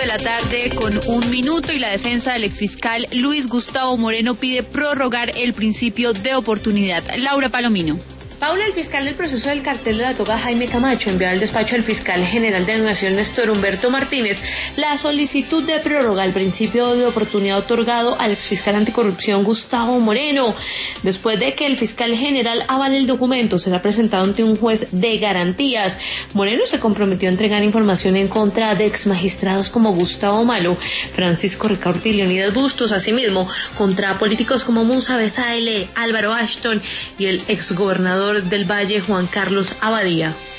5:01 y la defensa del exfiscal Luis Gustavo Moreno pide prorrogar el principio de oportunidad. Laura Palomino. Paula, el fiscal del proceso del cartel de la toga, Jaime Camacho, envió al despacho del fiscal general de la Nación, Néstor Humberto Martínez, la solicitud de prórroga al principio de oportunidad otorgado al exfiscal anticorrupción Gustavo Moreno. Después de que el fiscal general avale el documento, será presentado ante un juez de garantías. Moreno se comprometió a entregar información en contra de exmagistrados como Gustavo Malo, Francisco Ricaurte y Leonidas Bustos, asimismo contra políticos como Musa Besaele, Álvaro Ashton y el exgobernador del Valle, Juan Carlos Abadía.